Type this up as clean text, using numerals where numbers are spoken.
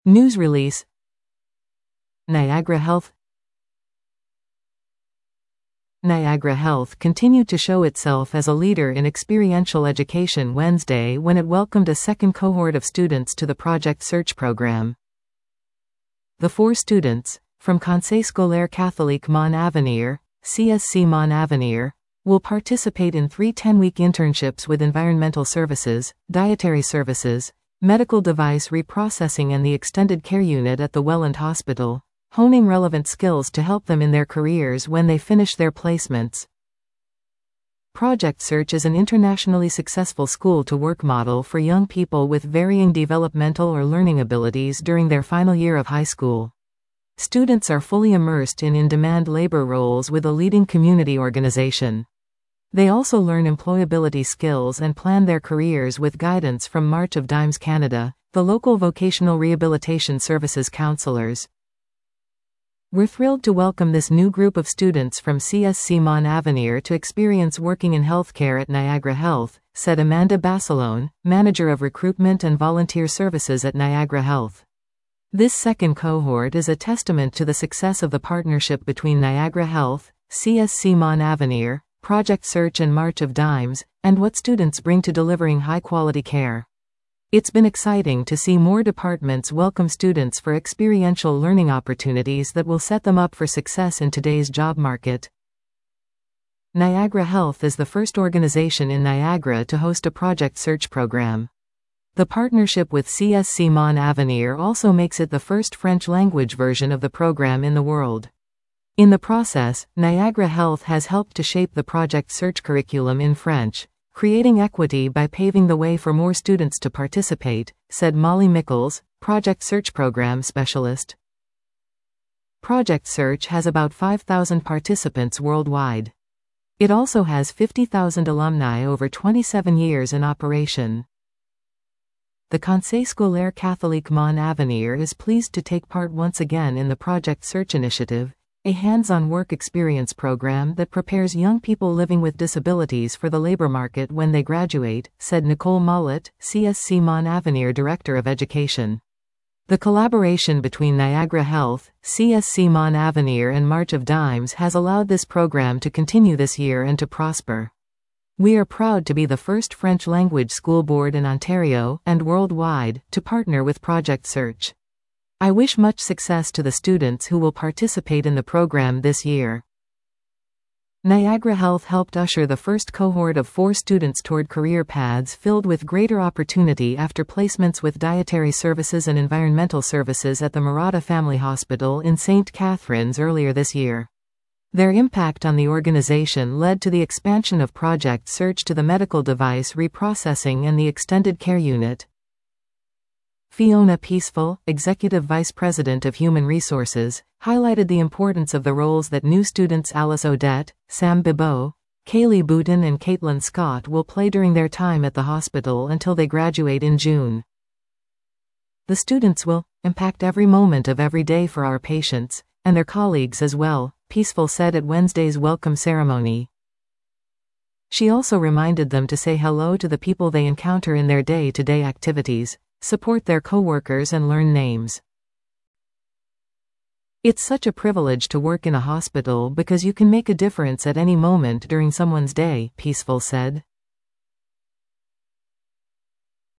News release. Niagara Health. Niagara Health continued to show itself as a leader in experiential education Wednesday when it welcomed a second cohort of students to the Project Search program. The 4 students, from Conseil Scolaire Catholique Mon Avenir, CSC Mon Avenir, will participate in 3 10-week internships with environmental services, dietary services, medical device reprocessing and the extended care unit at the Welland Hospital, honing relevant skills to help them in their careers when they finish their placements. Project Search is an internationally successful school-to-work model for young people with varying developmental or learning abilities during their final year of high school. Students are fully immersed in in-demand labor roles with a leading community organization. They also learn employability skills and plan their careers with guidance from March of Dimes Canada, the local vocational rehabilitation services counselors. We're thrilled to welcome this new group of students from CSC Mon Avenir to experience working in healthcare at Niagara Health, said Amanda Basilone, Manager of Recruitment and Volunteer Services at Niagara Health. This second cohort is a testament to the success of the partnership between Niagara Health, CSC Mon Avenir, Project Search and March of Dimes, and what students bring to delivering high-quality care. It's been exciting to see more departments welcome students for experiential learning opportunities that will set them up for success in today's job market. Niagara Health is the first organization in Niagara to host a Project Search program. The partnership with CSC Mon Avenir also makes it the first French-language version of the program in the world. In the process, Niagara Health has helped to shape the Project Search curriculum in French, creating equity by paving the way for more students to participate, said Molly Mickles, Project Search Program Specialist. Project Search has about 5,000 participants worldwide. It also has 50,000 alumni over 27 years in operation. The Conseil Scolaire Catholique Mon Avenir is pleased to take part once again in the Project Search initiative, a hands-on work experience program that prepares young people living with disabilities for the labor market when they graduate, said Nicole Mollett, CSC Mon Avenir Director of Education. The collaboration between Niagara Health, CSC Mon Avenir and March of Dimes has allowed this program to continue this year and to prosper. We are proud to be the first French-language school board in Ontario, and worldwide, to partner with Project Search. I wish much success to the students who will participate in the program this year. Niagara Health helped usher the first cohort of 4 students toward career paths filled with greater opportunity after placements with dietary services and environmental services at the Murata Family Hospital in St. Catharines earlier this year. Their impact on the organization led to the expansion of Project Search to the medical device reprocessing and the extended care unit. Fiona Peaceful, Executive Vice President of Human Resources, highlighted the importance of the roles that new students Alice Odette, Sam Bibot, Kaylee Boutin and Caitlin Scott will play during their time at the hospital until they graduate in June. The students will impact every moment of every day for our patients, and their colleagues as well, Peaceful said at Wednesday's welcome ceremony. She also reminded them to say hello to the people they encounter in their day-to-day activities, support their coworkers and learn names. It's such a privilege to work in a hospital because you can make a difference at any moment during someone's day, Peaceful said.